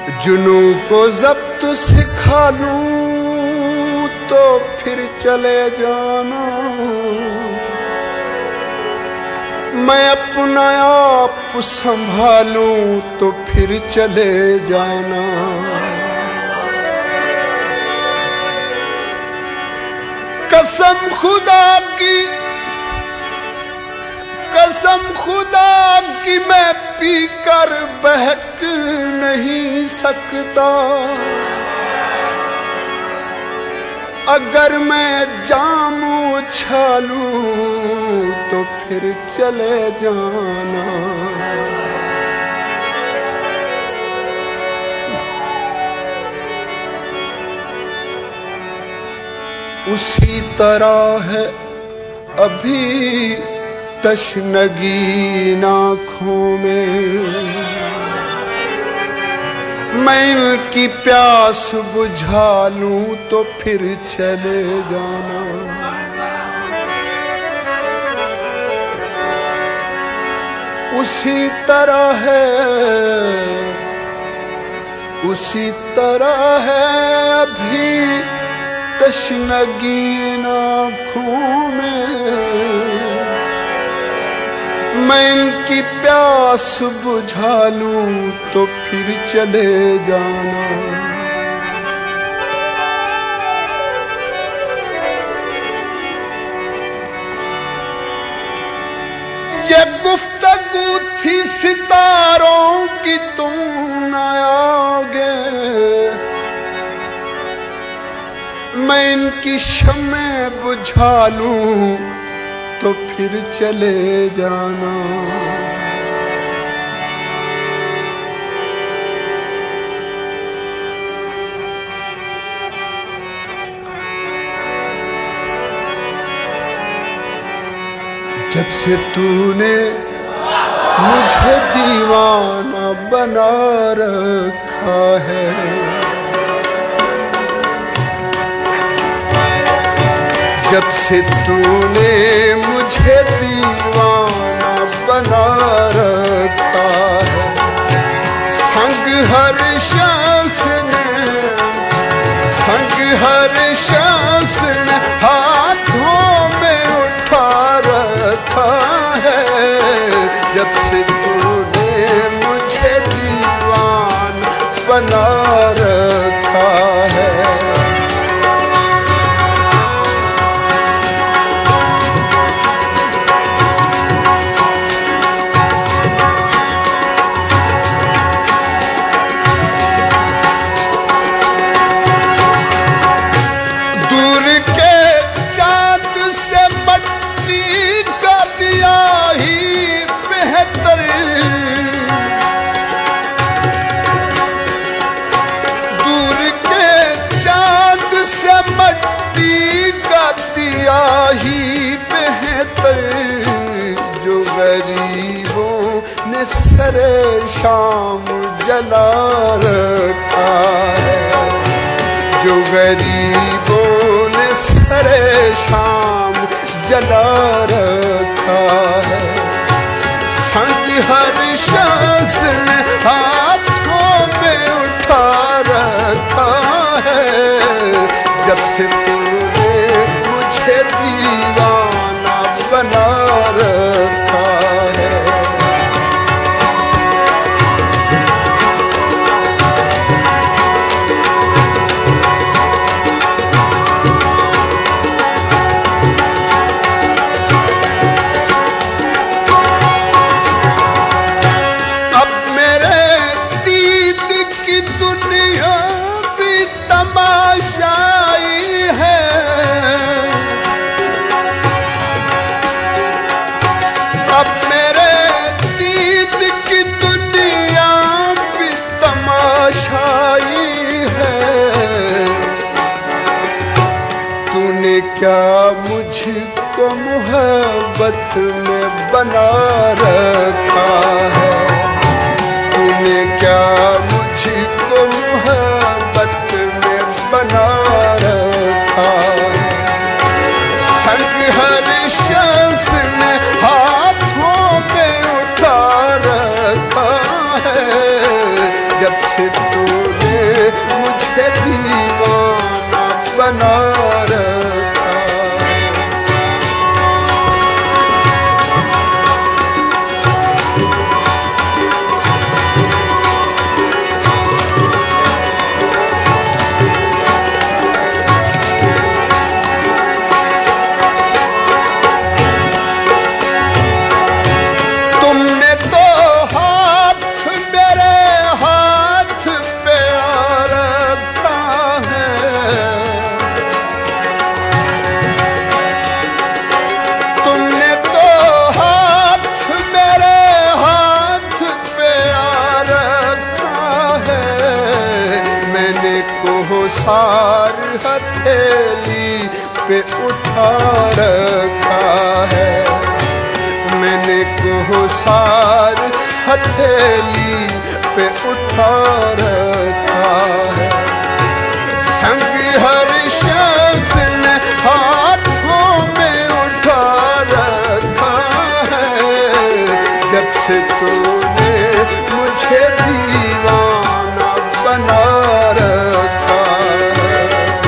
जुनू को जब्त सिखा लूं तो फिर चले जाना। मैं अपना आप संभालूं तो फिर चले जाना। कसम खुदा की, कसम खुदा की मैं पीकर बहक नहीं सकता। अगर मैं जाम उछालूं तो फिर चले जाना। उसी तरह है अभी तशनगी आँखों में। मैं इनकी प्यास बुझा लूं तो फिर चले जाना। उसी तरह है, उसी तरह है अभी तशनगी आँखों में। मैं इनकी प्यास बुझा लूं तो फिर चले जाना। ये गुफ्तगू थी सितारों की, तुम न आओगे। मैं इनकी शम्में बुझा लूं तो फिर चले जाना। जब से तूने मुझे दीवाना बना रखा है, जब से तूने मुझे दीवाना बना रखा है। संग हर शख्स ने, संग हर शख्स ने हाथों में उठा रखा है। जब से तूने मुझे दीवाना बना रखा है। ही बेहतर जो गरीबों ने सरे शाम जला रखा है। जो गरीबों ने सरे शाम जला रखा है। संग हर शख्स ने हाथों में उठा रखा है। जब से दीवाना बना रखा है। अब मेरे दीद की दुनिया भी तमाशाई है। अब मेरे दीद की दुनिया भी तमाशाई है। तूने क्या मुझको मोहब्बत में बना रखा है। तूने क्या मुझको मोहब्बत में बना रखा है। संग हर शख्स ने हाथों में उठा रखा है। जब से तू कोहसार हथेली पे उठा रखा है, मैंने कोहसार हथेली पे उठा रखा है। संग हर शख्स ने हाथों में उठा रखा है, जब से तूने मुझे दीवाना बना रखा है।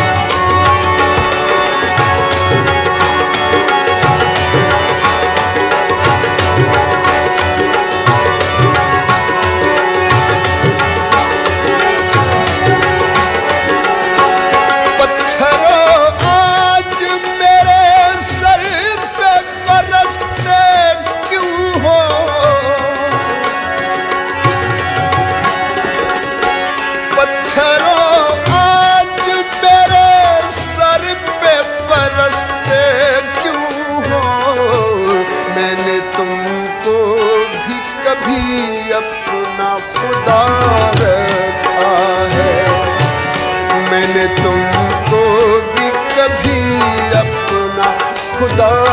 अपना खुदा रखा है, मैंने तुमको भी कभी अपना खुदा